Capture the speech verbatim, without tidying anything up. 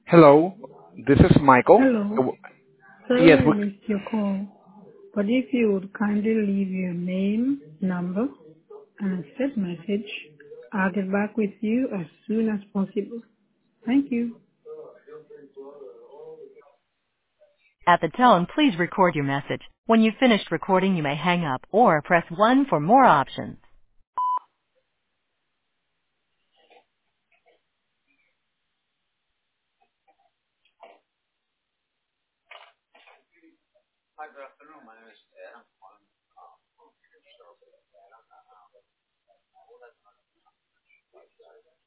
Hello, this is Michael. Hello. Uh, Yes, Sorry I we, missed your call, but if you would kindly leave your name, number, and a set message, I'll get back with you as soon as possible. Thank you. At the tone, please record your message. When you've finished recording, you may hang up or press one for more options. Hi, good afternoon. My name is Ed. I'm calling uh, from Phoenix, Arizona.